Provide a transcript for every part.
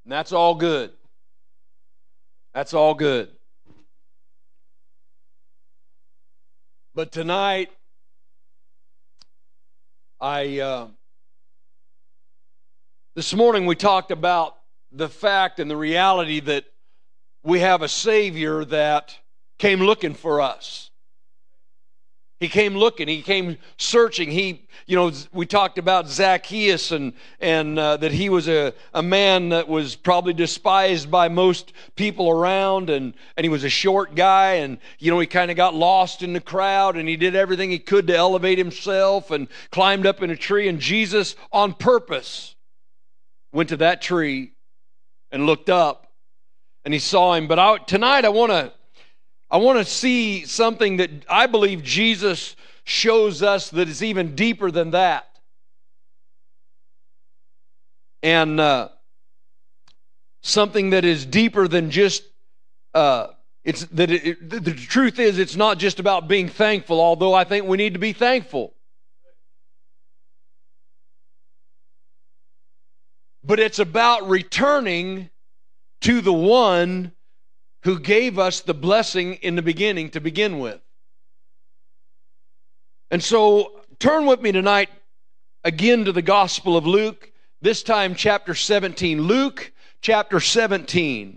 And that's all good. That's all good. But tonight, this morning we talked about the fact and the reality that we have a Savior that came looking for us. He came looking. He came searching. We talked about Zacchaeus and that he was a man that was probably despised by most people around, and he was a short guy, and he kind of got lost in the crowd, and he did everything he could to elevate himself and climbed up in a tree, and Jesus on purpose went to that tree and looked up, and he saw him. But tonight I want to see something that I believe Jesus shows us that is even deeper than that. And something that is deeper than just, the truth is it's not just about being thankful, although I think we need to be thankful. But it's about returning to the one who gave us the blessing in the beginning to begin with. And so turn with me tonight again to the Gospel of Luke, this time chapter 17. Luke chapter 17.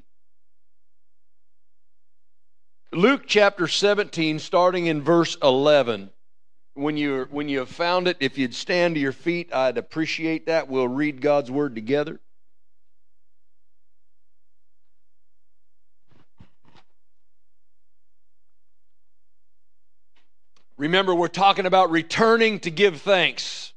Luke chapter 17, starting in verse 11. When you have found it, if you'd stand to your feet, I'd appreciate that. We'll read God's Word together. Remember, we're talking about returning to give thanks.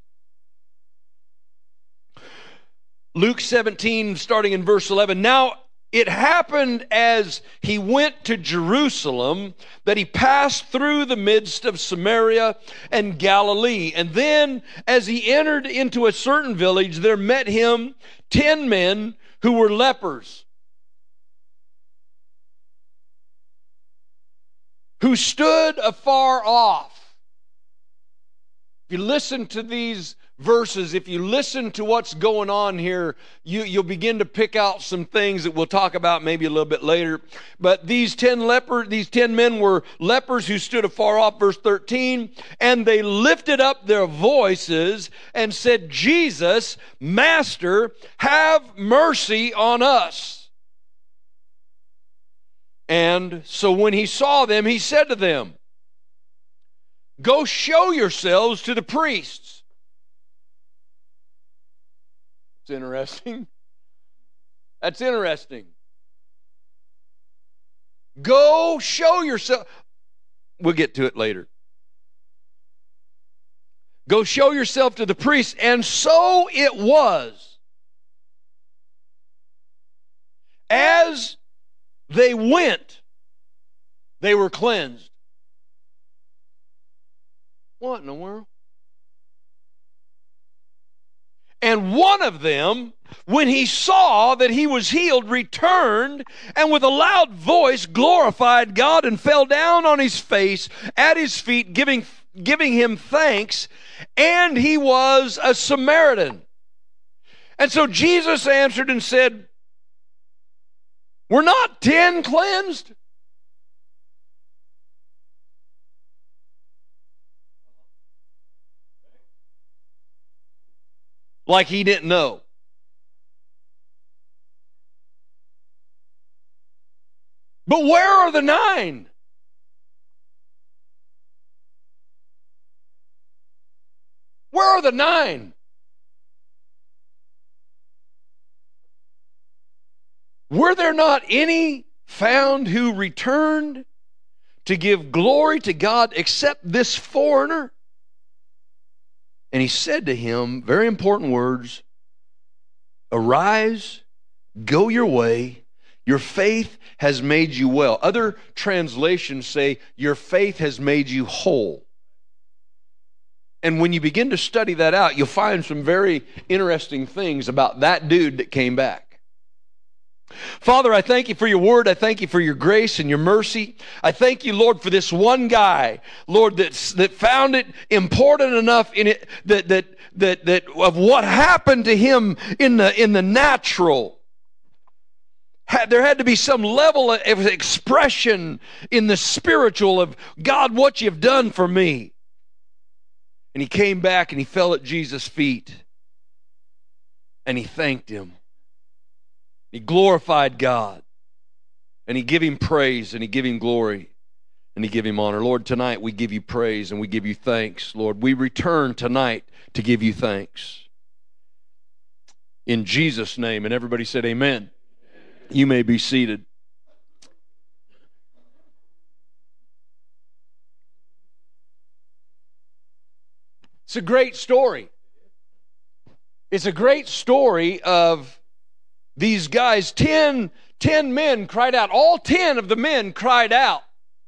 Luke 17, starting in verse 11. Now, it happened as he went to Jerusalem that he passed through the midst of Samaria and Galilee. And then, as he entered into a certain village, there met him 10 men who were lepers, who stood afar off. If you listen to these verses, if you listen to what's going on here, you'll begin to pick out some things that we'll talk about maybe a little bit later. But these 10 men were lepers who stood afar off, verse 13, and they lifted up their voices and said, Jesus, Master, have mercy on us. And so when he saw them, he said to them, go show yourselves to the priests. It's interesting. That's interesting. Go show yourself. We'll get to it later. Go show yourself to the priests. And so it was, as they went, they were cleansed. What in the world? And one of them, when he saw that he was healed, returned and with a loud voice glorified God and fell down on his face at his feet, giving him thanks. And he was a Samaritan. And so Jesus answered and said, were not 10 cleansed? Like he didn't know. But where are the 9? Where are the 9? Were there not any found who returned to give glory to God except this foreigner? And he said to him, very important words, arise, go your way, your faith has made you well. Other translations say, your faith has made you whole. And when you begin to study that out, you'll find some very interesting things about that dude that came back. Father, I thank you for your word. I thank you for your grace and your mercy. I thank you, Lord, for this one guy, Lord, that found it important enough in it that of what happened to him in the natural. there had to be some level of expression in the spiritual of, God, what you've done for me. And he came back and he fell at Jesus' feet and he thanked him. He glorified God and he gave him praise and he gave him glory and he gave him honor. Lord, tonight we give you praise and we give you thanks. Lord, we return tonight to give you thanks. In Jesus' name. And everybody said amen. You may be seated. It's a great story. It's a great story of these guys. 10 men cried out. All 10 of the men cried out.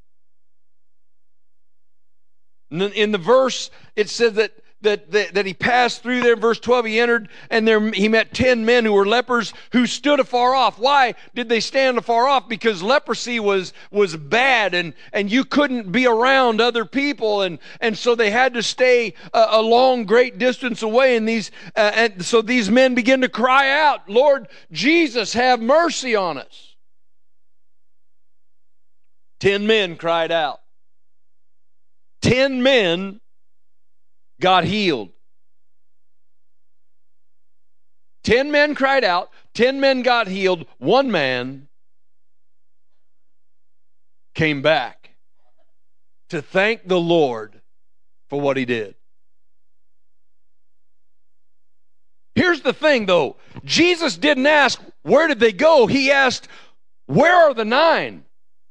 In the verse, it said that he passed through there. In verse 12, he entered, and there he met 10 men who were lepers who stood afar off. Why did they stand afar off? Because leprosy was bad, and you couldn't be around other people, and so they had to stay a long, great distance away. And so these men began to cry out, Lord Jesus, have mercy on us. 10 men cried out. 10 men got healed. 10 men cried out. 10 men got healed. 1 man came back to thank the Lord for what he did. Here's the thing, though. Jesus didn't ask, where did they go? He asked, where are the 9?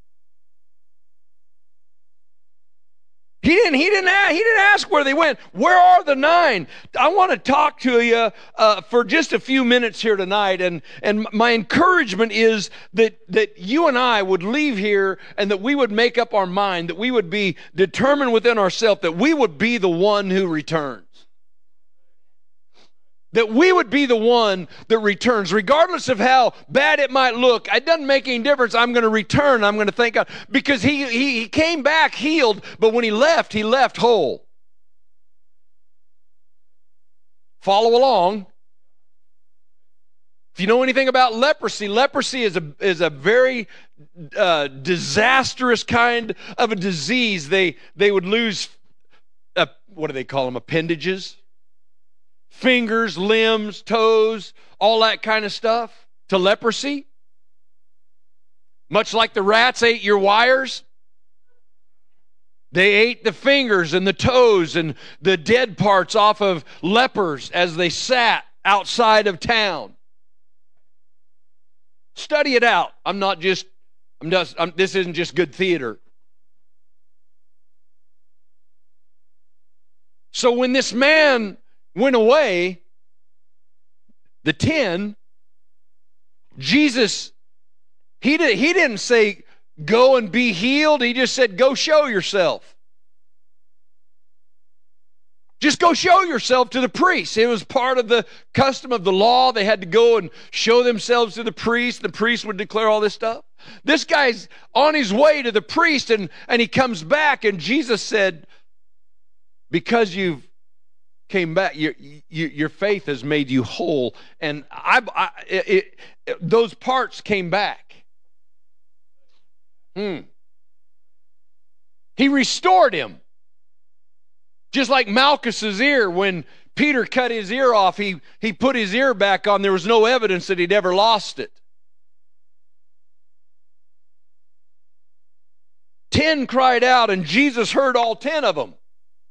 He didn't ask where they went. Where are the 9? I want to talk to you for just a few minutes here tonight, and my encouragement is that you and I would leave here and that we would make up our mind, that we would be determined within ourselves that we would be the one who returns. That we would be the one that returns, regardless of how bad it might look. It doesn't make any difference. I'm going to return. I'm going to thank God. Because he came back healed, but when he left whole. Follow along. If you know anything about leprosy is a very disastrous kind of a disease. They would lose, what do they call them, appendages? Fingers, limbs, toes, all that kind of stuff to leprosy. Much like the rats ate your wires. They ate the fingers and the toes and the dead parts off of lepers as they sat outside of town. Study it out. This isn't just good theater. So when this man went away, the 10, Jesus, he didn't say, go and be healed. He just said, go show yourself. Just go show yourself to the priest. It was part of the custom of the law. They had to go and show themselves to the priest. The priest would declare all this stuff. This guy's on his way to the priest, and he comes back, and Jesus said, because you've came back, your faith has made you whole, and those parts came back. He restored him, just like Malchus's ear. When Peter cut his ear off, he put his ear back on. There was no evidence that he'd ever lost it. 10 cried out, and Jesus heard all 10 of them.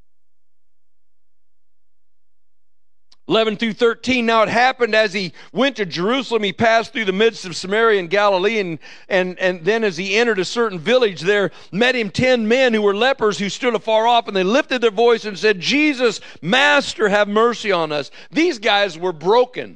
11 through 13, now it happened as he went to Jerusalem, he passed through the midst of Samaria and Galilee, and then as he entered a certain village, there met him 10 men who were lepers who stood afar off, and they lifted their voice and said, Jesus, Master, have mercy on us. These guys were broken.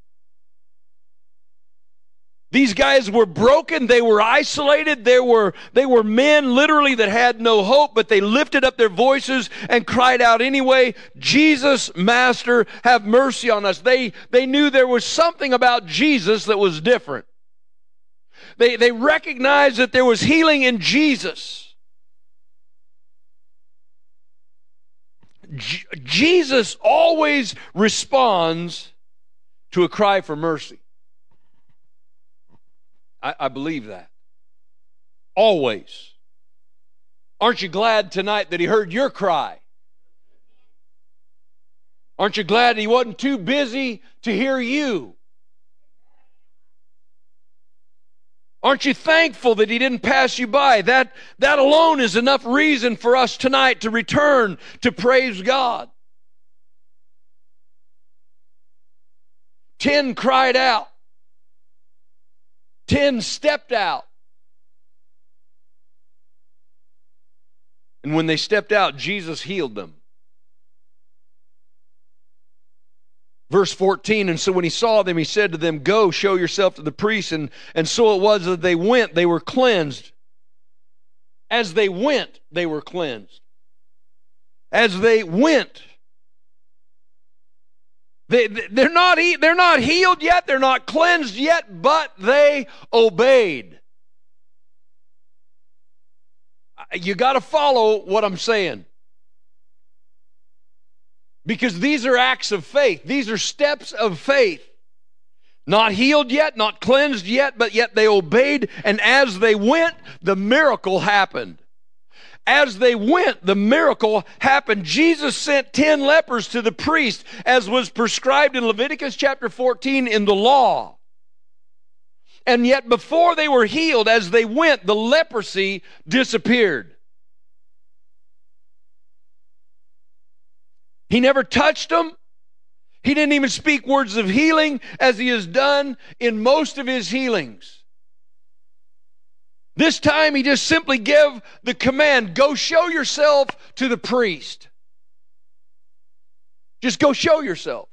These guys were broken. They were isolated. They were men literally that had no hope, but they lifted up their voices and cried out anyway, Jesus, Master, have mercy on us. They knew there was something about Jesus that was different. They recognized that there was healing in Jesus. Jesus always responds to a cry for mercy. I believe that. Always. Aren't you glad tonight that He heard your cry? Aren't you glad He wasn't too busy to hear you? Aren't you thankful that He didn't pass you by? That alone is enough reason for us tonight to return to praise God. 10 cried out. 10 stepped out. And when they stepped out, Jesus healed them. Verse 14, and so when He saw them, He said to them, "Go, show yourself to the priests." And so it was that they went, they were cleansed. As they went, they were cleansed. As they went. They're not healed yet, they're not cleansed yet, but they obeyed. You got to follow what I'm saying. Because these are acts of faith. These are steps of faith. Not healed yet, not cleansed yet, but yet they obeyed. And as they went, the miracle happened. As they went, the miracle happened. Jesus sent 10 lepers to the priest, as was prescribed in Leviticus chapter 14 in the law. And yet before they were healed, as they went, the leprosy disappeared. He never touched them. He didn't even speak words of healing as He has done in most of His healings. This time He just simply gave the command, "Go show yourself to the priest." Just go show yourself.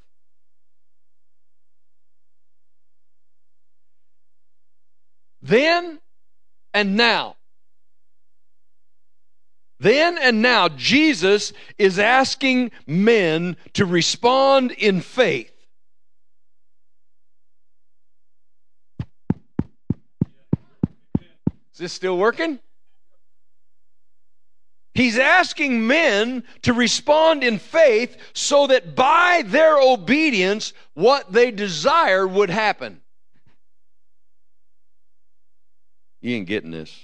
Then and now. Then and now, Jesus is asking men to respond in faith. Is this still working? He's asking men to respond in faith so that by their obedience, what they desire would happen. You ain't getting this.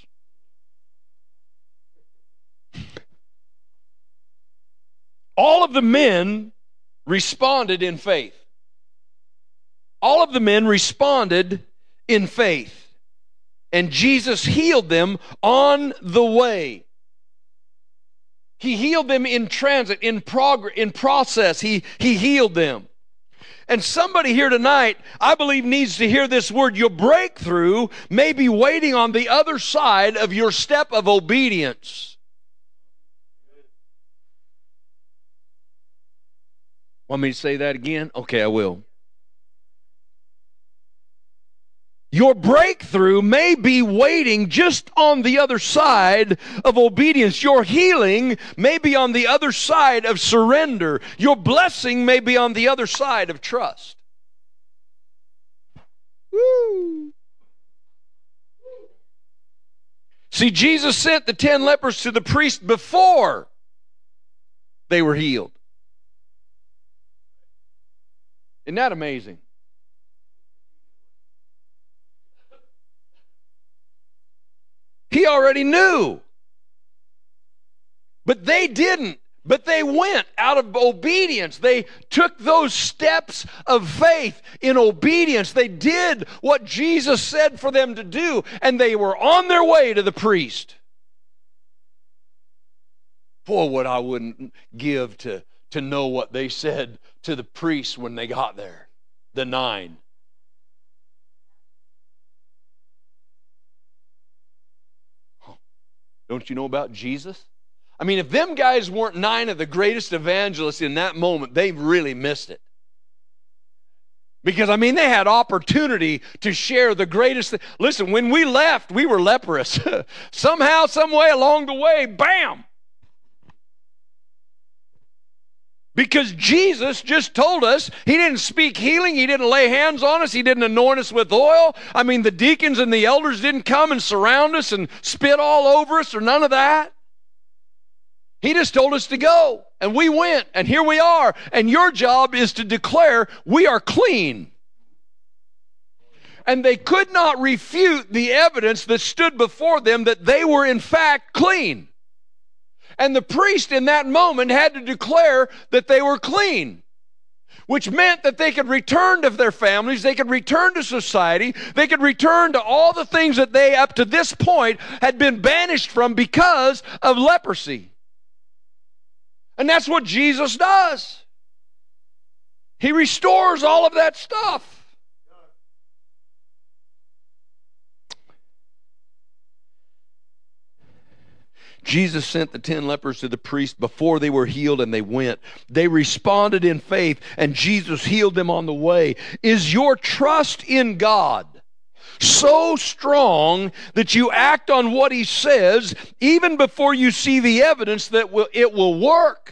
All of the men responded in faith. All of the men responded in faith. And Jesus healed them on the way. He healed them in transit, in progress, in process. He healed them. And somebody here tonight, I believe, needs to hear this word. Your breakthrough may be waiting on the other side of your step of obedience. Want me to say that again? Okay, I will. Your breakthrough may be waiting just on the other side of obedience. Your healing may be on the other side of surrender. Your blessing may be on the other side of trust. Woo! See, Jesus sent the 10 lepers to the priest before they were healed. Isn't that amazing? He already knew. But they didn't. But they went out of obedience. They took those steps of faith in obedience. They did what Jesus said for them to do, and they were on their way to the priest. Boy, what I wouldn't give to know what they said to the priest when they got there, the 9. Don't you know about Jesus? I mean, if them guys weren't 9 of the greatest evangelists in that moment, they really missed it. Because, I mean, they had opportunity to share the greatest thing. Listen, when we left, we were leprous. Somehow, some way along the way, bam! Because Jesus just told us He didn't speak healing. He didn't lay hands on us. He didn't anoint us with oil. I mean, the deacons and the elders didn't come and surround us and spit all over us or none of that. He just told us to go. And we went. And here we are. And your job is to declare we are clean. And they could not refute the evidence that stood before them that they were in fact clean. And the priest in that moment had to declare that they were clean, which meant that they could return to their families, they could return to society, they could return to all the things that they up to this point had been banished from because of leprosy. And that's what Jesus does. He restores all of that stuff. Jesus sent the 10 lepers to the priest before they were healed, and they went. They responded in faith, and Jesus healed them on the way. Is your trust in God so strong that you act on what He says even before you see the evidence that it will work?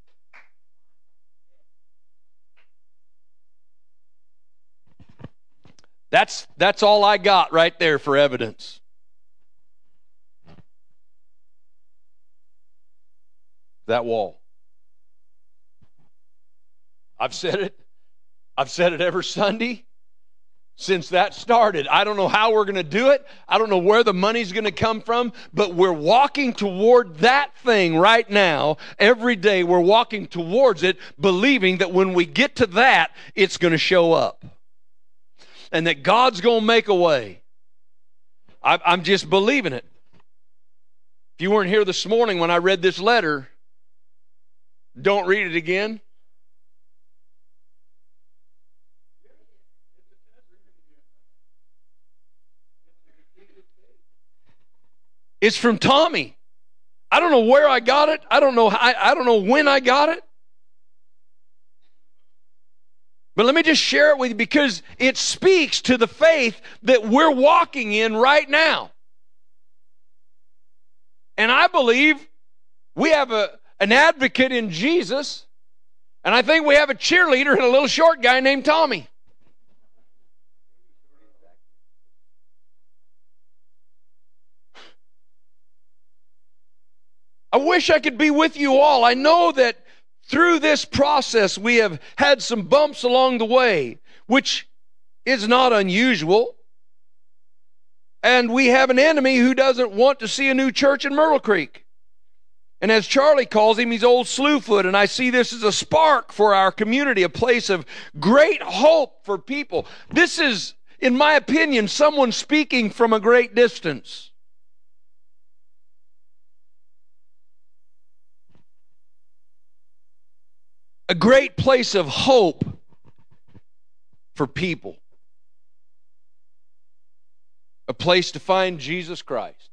That's all I got right there for evidence. That wall. I've said it every Sunday since that started. I don't know how we're going to do it. I don't know where the money's going to come from, but we're walking toward that thing right now. Every day we're walking towards it, believing that when we get to that, it's going to show up. And that God's going to make a way. I'm just believing it. If you weren't here this morning when I read this letter, don't read it again. It's from Tommy. I don't know where I got it. I don't know when I got it. But let me just share it with you because it speaks to the faith that we're walking in right now. And I believe we have an advocate in Jesus, and I think we have a cheerleader and a little short guy named Tommy. I wish I could be with you all. I know that through this process we have had some bumps along the way, which is not unusual. And we have an enemy who doesn't want to see a new church in Myrtle Creek. And as Charlie calls him, he's old Slewfoot. And I see this as a spark for our community, a place of great hope for people. This is, in my opinion, someone speaking from a great distance. A great place of hope for people. A place to find Jesus Christ.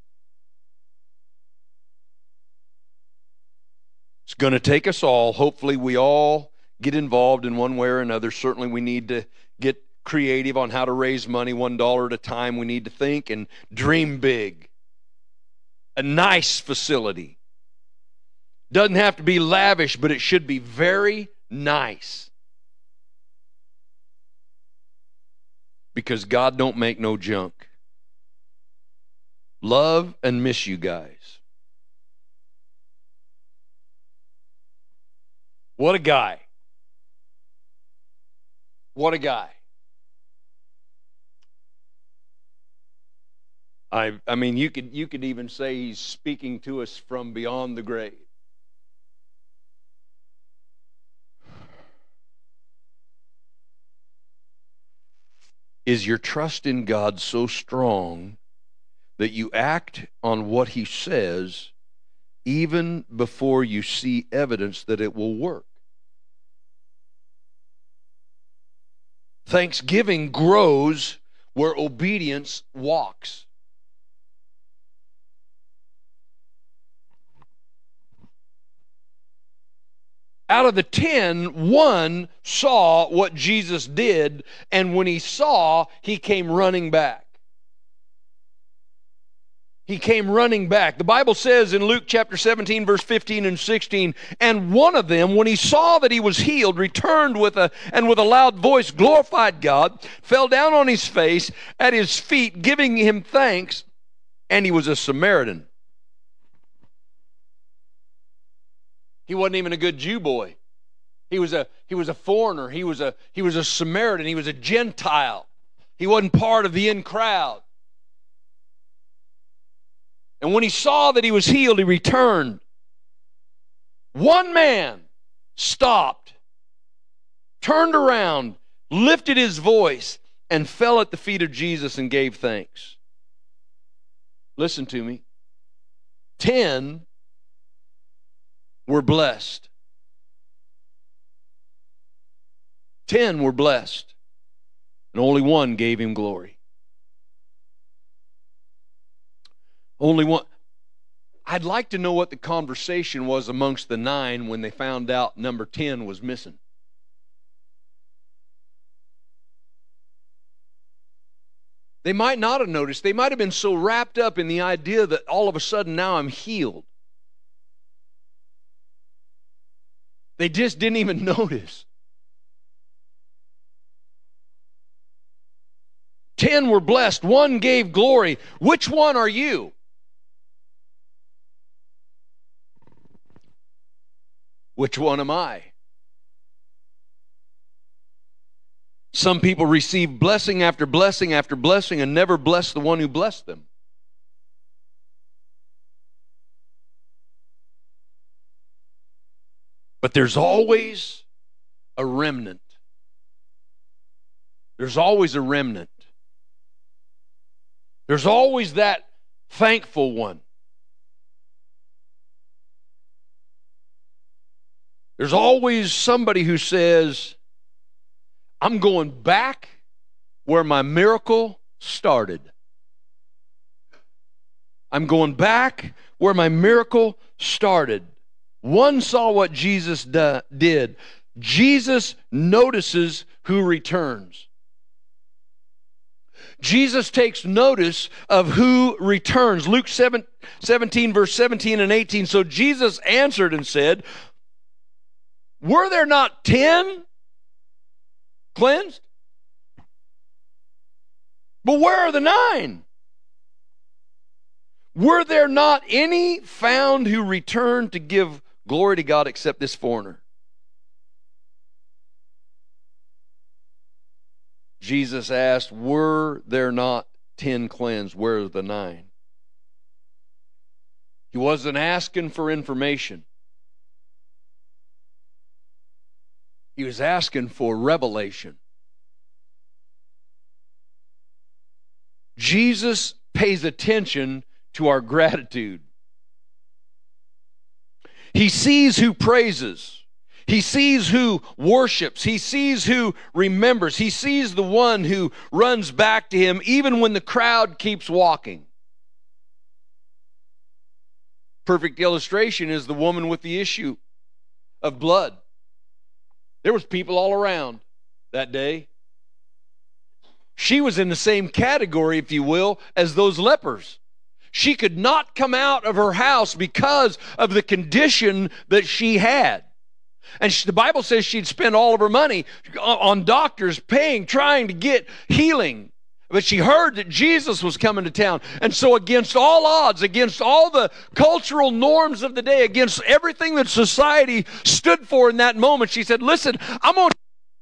It's going to take us all. Hopefully we all get involved in one way or another. Certainly we need to get creative on how to raise money $1 at a time. We need to think and dream big. A nice facility. Doesn't have to be lavish, but it should be very nice. Because God don't make no junk. Love and miss you guys. What a guy. What a guy. I mean, you could even say he's speaking to us from beyond the grave. Is your trust in God so strong that you act on what He says even before you see evidence that it will work? Thanksgiving grows where obedience walks. Out of the 10, one saw what Jesus did, and when he saw, he came running back. He came running back. The Bible says in Luke chapter 17, verse 15 and 16, and one of them, when he saw that he was healed, returned with a loud voice, glorified God, fell down on his face at his feet, giving him thanks, and he was a Samaritan. He wasn't even a good Jew boy. He was a foreigner. He was a Samaritan. He was a Gentile. He wasn't part of the in crowd. And when he saw that he was healed, he returned. One man stopped, turned around, lifted his voice, and fell at the feet of Jesus and gave thanks. Listen to me. 10 were blessed. 10 were blessed. And only one gave him glory. Only one. I'd like to know what the conversation was amongst the 9 when they found out number 10 was missing. They might not have noticed. They might have been so wrapped up in the idea that all of a sudden now I'm healed. They just didn't even notice. 10 were blessed. 1 gave glory. Which one are you? Which one am I? Some people receive blessing after blessing after blessing and never bless the one who blessed them. But there's always a remnant. There's always a remnant. There's always that thankful one. There's always somebody who says, I'm going back where my miracle started. I'm going back where my miracle started. One saw what Jesus did. Jesus notices who returns. Jesus takes notice of who returns. Luke 17, verse 17 and 18. So Jesus answered and said, were there not 10 cleansed? But where are the 9? Were there not any found who returned to give glory to God except this foreigner? Jesus asked, were there not 10 cleansed? Where are the 9? He wasn't asking for information. He was asking for revelation. Jesus pays attention to our gratitude. He sees who praises. He sees who worships. He sees who remembers. He sees the one who runs back to him even when the crowd keeps walking. Perfect illustration is the woman with the issue of blood. There was people all around that day. She was in the same category, if you will, as those lepers. She could not come out of her house because of the condition that she had. And the Bible says she'd spent all of her money on doctors paying, trying to get healing. But she heard that Jesus was coming to town. And so against all odds, against all the cultural norms of the day, against everything that society stood for in that moment, she said, listen, I'm going to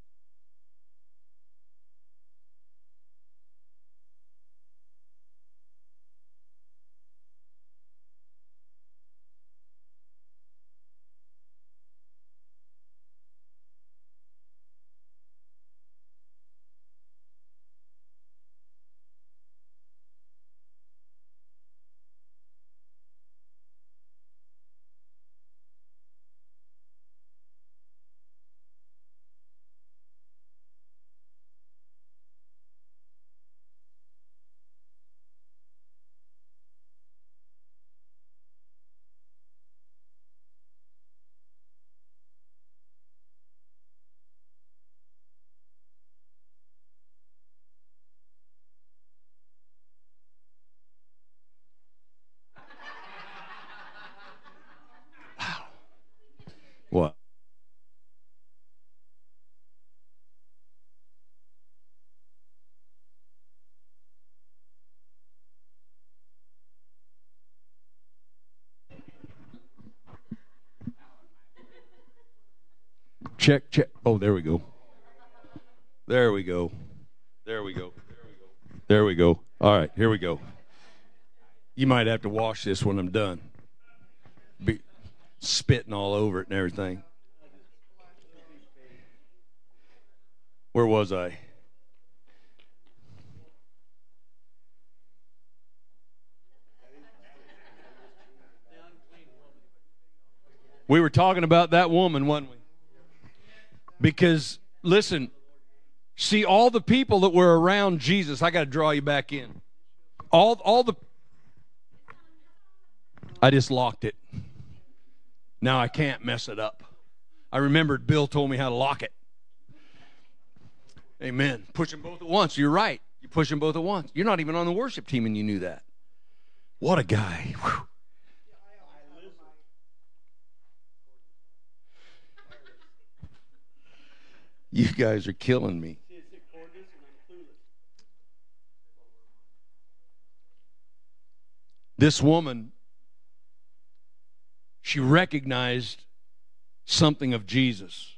What? Check. Oh, there we go. There we go. There we go. There we go. All right, here we go. You might have to wash this when I'm done. Be spitting all over it and everything. Where was I? We were talking about that woman, wasn't we? Because, listen, see, all the people that were around Jesus, I got to draw you back in. I just locked it. Now I can't mess it up. I remembered Bill told me how to lock it. Amen. Push them both at once. You're right. You push them both at once. You're not even on the worship team and you knew that. What a guy. Whew. You guys are killing me. This woman, she recognized something of Jesus.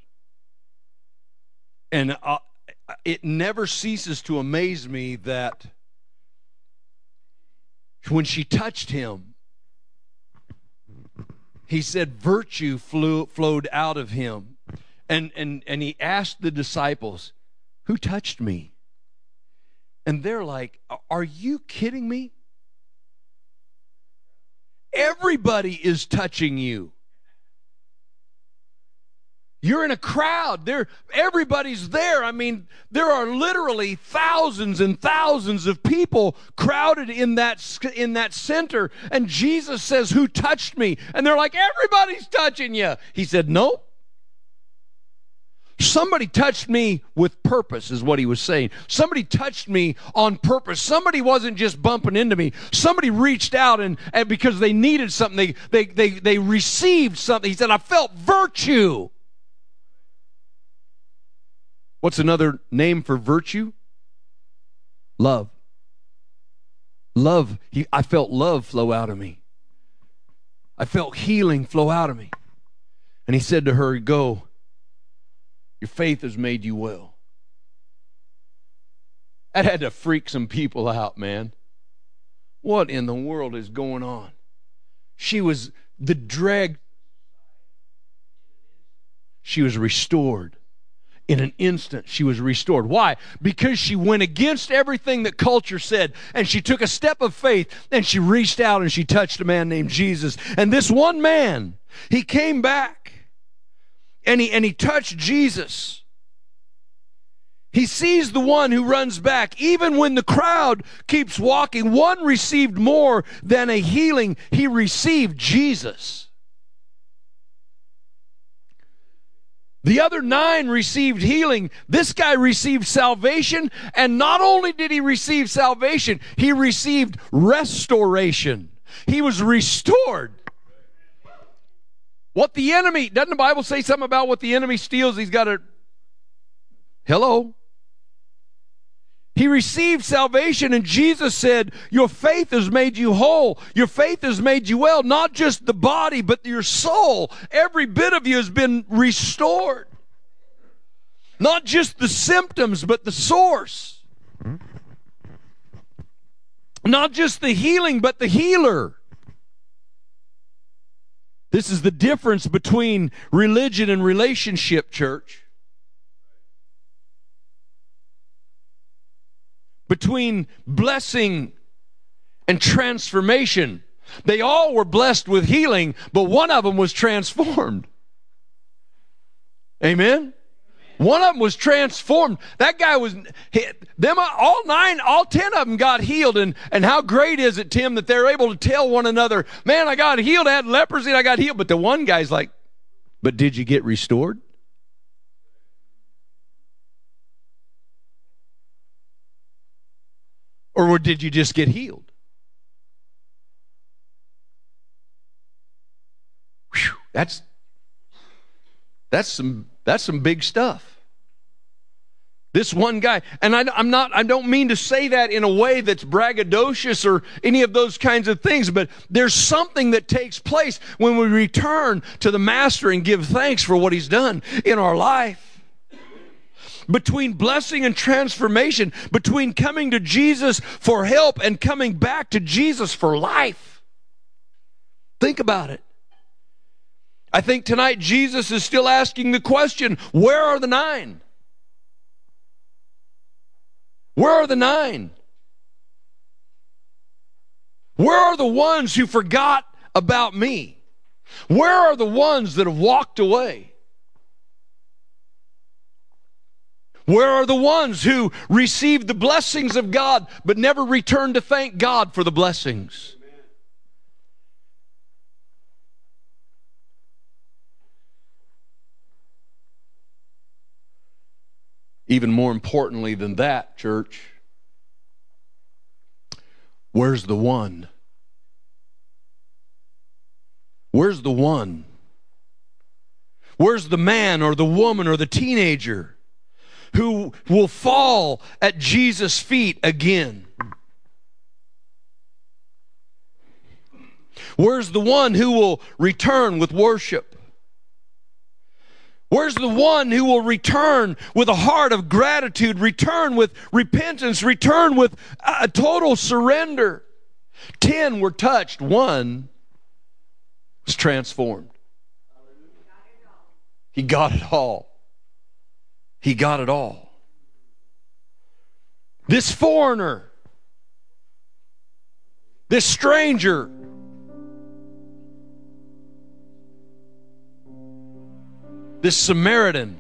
And it never ceases to amaze me that when she touched him, he said virtue flowed out of him. And he asked the disciples, who touched me? And they're like, are you kidding me? Everybody is touching you. You're in a crowd. Everybody's there. I mean, there are literally thousands and thousands of people crowded in that center. And Jesus says, who touched me? And they're like, everybody's touching you. He said, nope. Somebody touched me with purpose, is what he was saying. Somebody touched me on purpose. Somebody wasn't just bumping into me. Somebody reached out and because they needed something, they received something. He said, I felt virtue. What's another name for virtue? Love. Love. I felt love flow out of me. I felt healing flow out of me. And he said to her, go. Your faith has made you well. That had to freak some people out, man. What in the world is going on? She was She was restored. In an instant, she was restored. Why? Because she went against everything that culture said, and she took a step of faith, and she reached out and she touched a man named Jesus. And this one man, he came back. And he touched Jesus. He sees the one who runs back. Even when the crowd keeps walking, one received more than a healing. He received Jesus. The other 9 received healing. This guy received salvation. And not only did he receive salvation, he received restoration. He was restored. What the enemy, doesn't the Bible say something about what the enemy steals? He's got to, hello? He received salvation, and Jesus said, your faith has made you whole. Your faith has made you well. Not just the body, but your soul. Every bit of you has been restored. Not just the symptoms, but the source. Not just the healing, but the healer. This is the difference between religion and relationship, church. Between blessing and transformation. They all were blessed with healing, but one of them was transformed. Amen? One of them was transformed. That guy was, all 10 of them got healed. And how great is it, Tim, that they're able to tell one another, man, I got healed, I had leprosy, and I got healed. But the one guy's like, but did you get restored? Or did you just get healed? Whew, that's some big stuff. This one guy, and I don't mean to say that in a way that's braggadocious or any of those kinds of things, but there's something that takes place when we return to the Master and give thanks for what He's done in our life. between blessing and transformation, between coming to Jesus for help and coming back to Jesus for life. Think about it. I think tonight Jesus is still asking the question, where are the 9? Where are the 9? Where are the ones who forgot about me? Where are the ones that have walked away? Where are the ones who received the blessings of God but never returned to thank God for the blessings? Even more importantly than that, church, where's the one? Where's the one? Where's the man or the woman or the teenager who will fall at Jesus' feet again? Where's the one who will return with worship? Where's the one who will return with a heart of gratitude, return with repentance, return with a total surrender? 10 were touched, 1 was transformed. He got it all. He got it all. This foreigner, this stranger, this Samaritan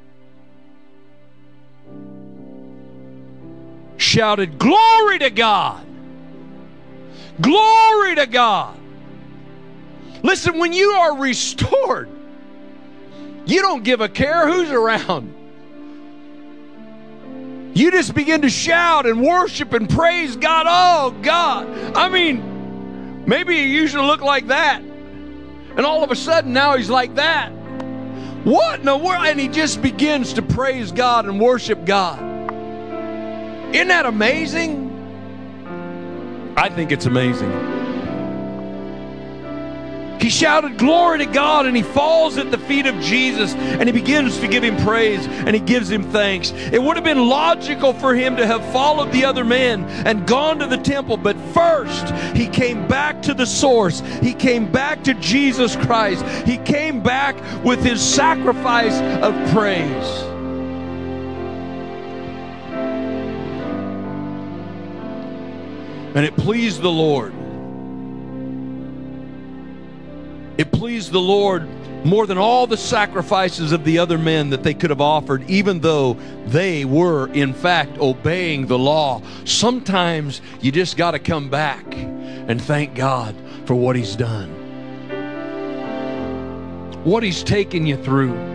shouted, "Glory to God! Glory to God!" Listen, when you are restored, you don't give a care who's around. You just begin to shout and worship and praise God. Oh, God. I mean, maybe he used to look like that. And all of a sudden, now he's like that. What in the world? And he just begins to praise God and worship God. Isn't that amazing? I think it's amazing. He shouted glory to God, and he falls at the feet of Jesus, and he begins to give him praise, and he gives him thanks. It would have been logical for him to have followed the other men and gone to the temple, but first he came back to the source. He came back to Jesus Christ. He came back with his sacrifice of praise. And it pleased the Lord. It pleased the Lord more than all the sacrifices of the other men that they could have offered, even though they were, in fact, obeying the law. Sometimes you just got to come back and thank God for what He's done, what He's taken you through.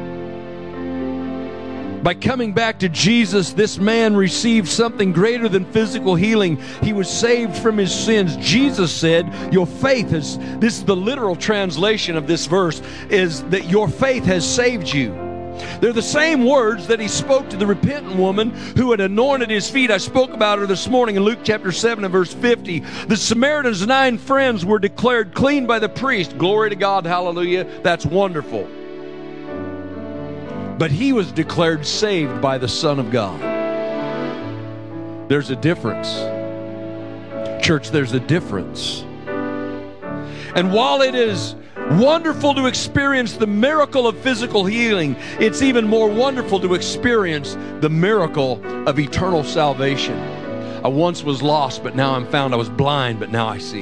By coming back to Jesus, this man received something greater than physical healing. He was saved from his sins. Jesus said, your faith has, this is the literal translation of this verse, is that your faith has saved you. They're the same words that he spoke to the repentant woman who had anointed his feet. I spoke about her this morning in Luke chapter 7 and verse 50. The Samaritan's 9 friends were declared clean by the priest. Glory to God, hallelujah. That's wonderful. But he was declared saved by the Son of God. There's a difference. Church, there's a difference. And while it is wonderful to experience the miracle of physical healing, it's even more wonderful to experience the miracle of eternal salvation. I once was lost, but now I'm found. I was blind, but now I see.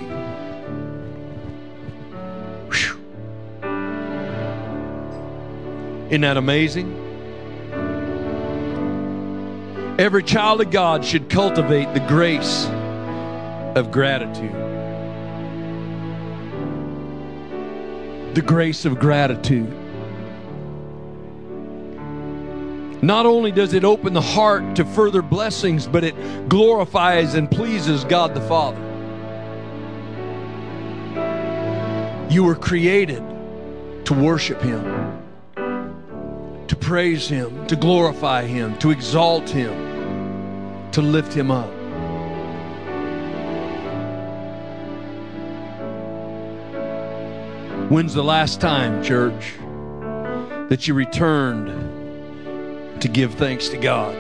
Whew. Isn't that amazing? Every child of God should cultivate the grace of gratitude. The grace of gratitude. Not only does it open the heart to further blessings, but it glorifies and pleases God the Father. You were created to worship Him, to praise Him, to glorify Him, to exalt Him, to lift Him up. When's the last time, church, that you returned to give thanks to God.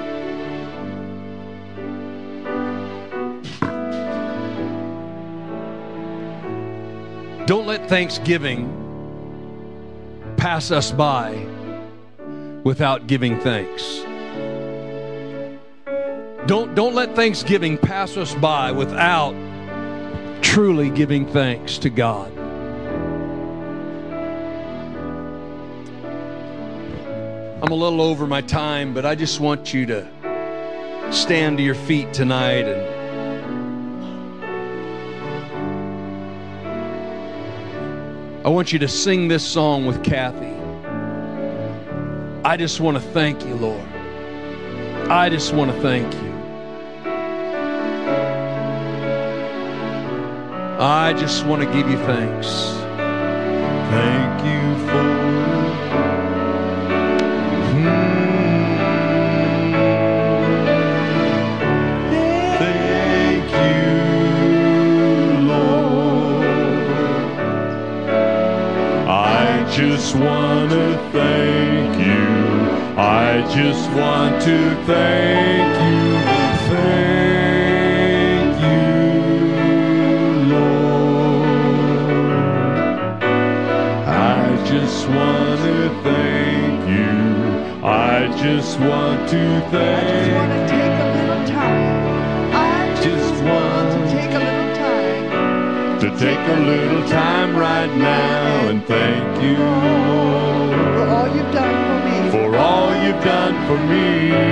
Don't let Thanksgiving pass us by without giving thanks. Don't let Thanksgiving pass us by without truly giving thanks to God. I'm a little over my time, but I just want you to stand to your feet tonight, and I want you to sing this song with Kathy. I just want to thank you, Lord. I just want to thank you. I just want to give you thanks. Thank you for thank you, Lord. I just want to thank you. I just want to thank you. Thank you, Lord. I just want to thank you. I just want to thank you. I just want to take a little time. I just want to take a little time. To take a little time right now and thank you, Lord, For all you've done for me. for all you've done for me.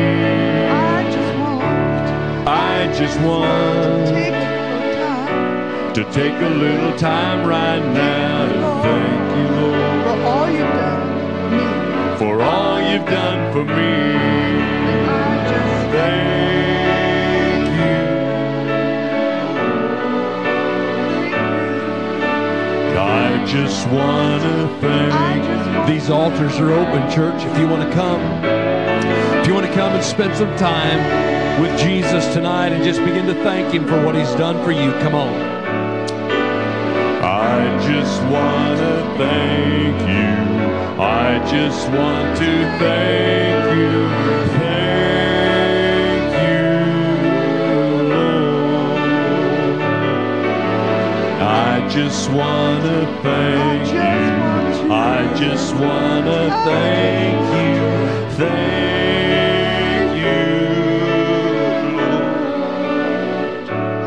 I just want I just to want take a little time. to take a little time right now and thank you, Lord, For all you've done for me. for all you've done for me. I just Thank you. I just want to thank you. These altars are open, church. If you want to come, and spend some time with Jesus tonight and just begin to thank Him for what He's done for you, come on. I just want to thank you. I just want to thank you. Thank you, Lord. I just want to thank you. I just want to thank you. Thank you, Lord.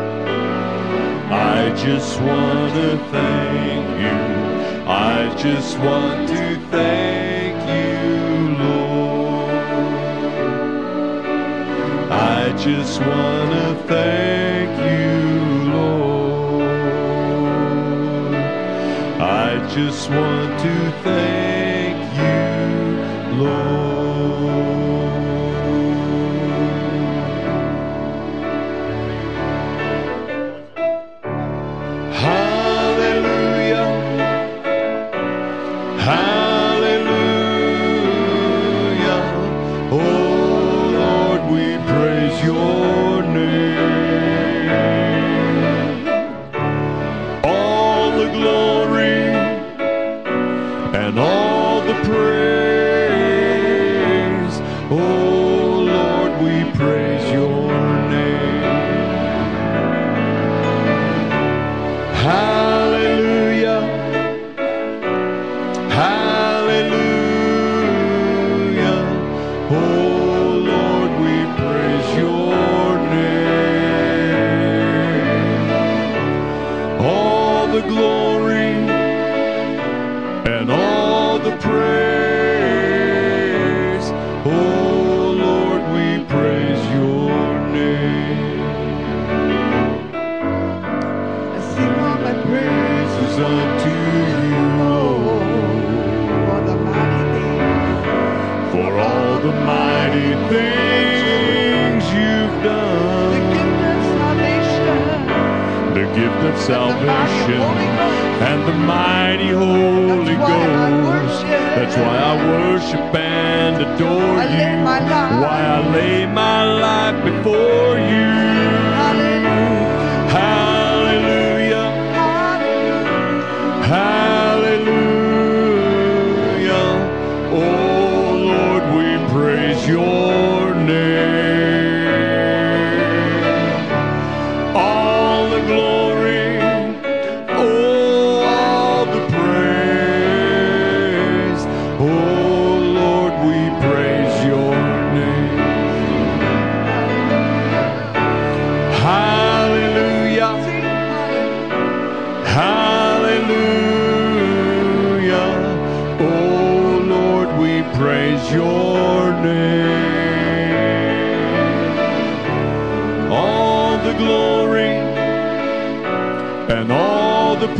I just want to thank you. I just want to thank you, Lord. I just want to thank you, Lord. I just want to thank you, Lord. Hallelujah. Hallelujah. Oh Lord, we praise your name. All the glory and all the praise. Oh Lord, we praise your name. Hallelujah. Hallelujah. Oh Lord, we praise your name. All the glory and all the praise. Oh Lord, we praise your name. I sing all my praises Praises unto you, for the mighty things. for all the mighty things you've The done. gift of salvation. The gift of salvation And the mighty Holy and the mighty Holy That's why I Ghost. worship. That's why I worship and adore I lay you. my life. Why I lay my life before you. Hallelujah. Hallelujah. Hallelujah. Hallelujah. Oh Lord, we praise glory and all the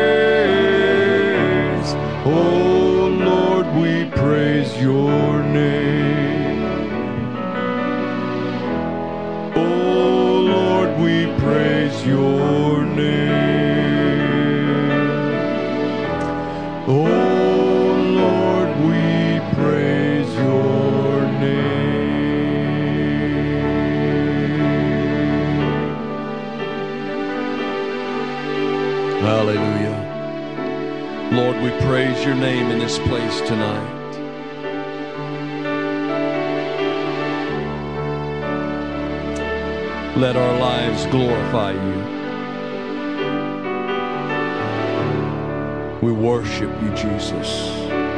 praise. Oh Lord, we praise your name. Oh Lord, we praise your name. Oh Lord, we praise your name. Hallelujah. Lord, we praise your name in this place tonight. Let our lives glorify you. We worship you, Jesus.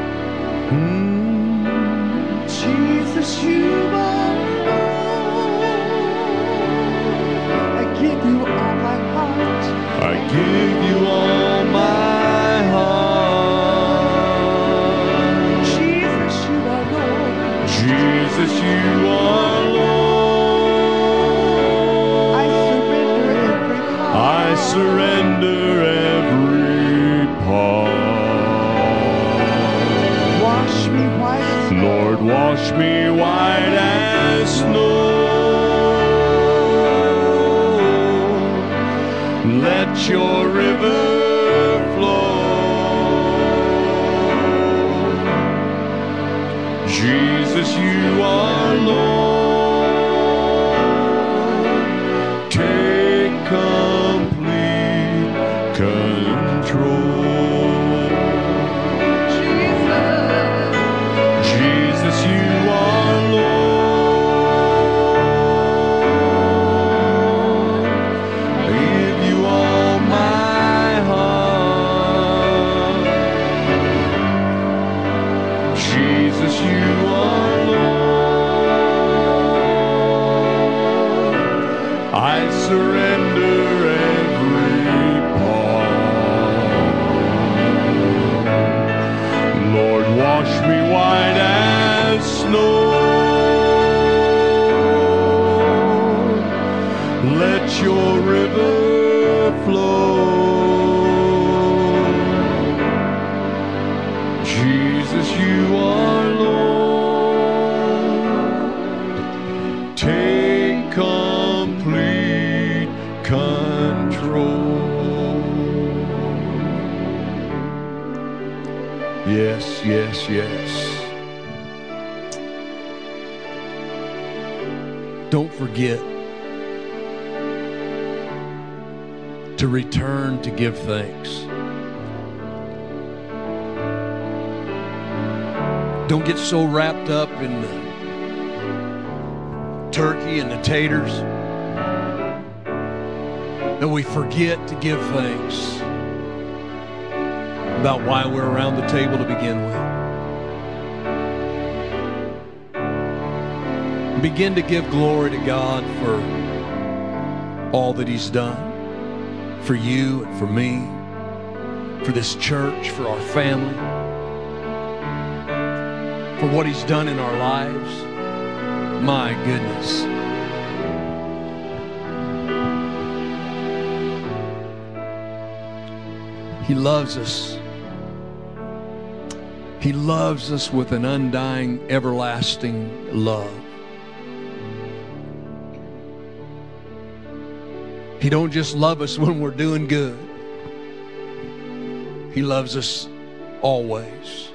Jesus, you are Lord. I give you all my heart. I give you all my heart. Jesus, you are Lord. Jesus, you are Lord. I surrender every part. I surrender every part. Wash me white as snow. Lord, wash me white as snow. Let your river flow. Jesus, you are Lord. Take complete control. Jesus, you are Lord. I give you all my heart. Jesus, you are Lord. I surrender every part. Lord, wash me white as snow. Let your river flow. Jesus, you are Lord. Take complete control. Yes, yes, yes. Don't forget to return to give thanks. Don't get so wrapped up in the turkey and the taters that we forget to give thanks about why we're around the table to begin with. Begin to give glory to God for all that He's done, for you and for me, for this church, for our family, for what He's done in our lives. My goodness. He loves us. He loves us with an undying, everlasting love. He don't just love us when we're doing good. He loves us always.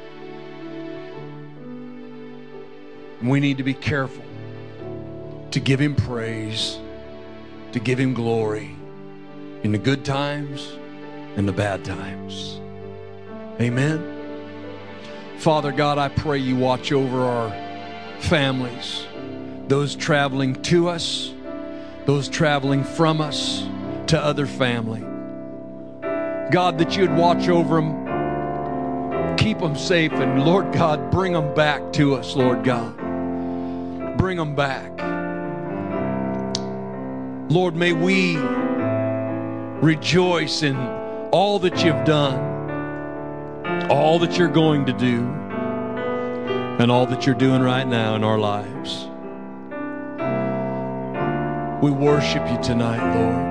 We need to be careful to give Him praise, to give Him glory in the good times and the bad times. Amen. Father God, I pray you watch over our families, those traveling to us, those traveling from us to other family. God, that you'd watch over them, keep them safe, and Lord God, bring them back to us, Lord God. Bring them back. Lord, may we rejoice in all that you've done, all that you're going to do, and all that you're doing right now in our lives. We worship you tonight, Lord.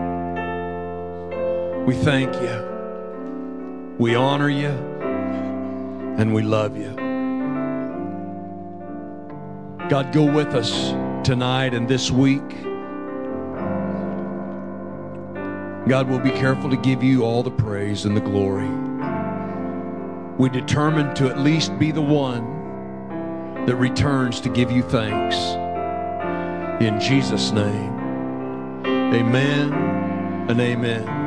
We thank you. We honor you. And we love you. God, go with us tonight and this week. God, we'll be careful to give you all the praise and the glory. We determine to at least be the one that returns to give you thanks. In Jesus' name, amen and amen.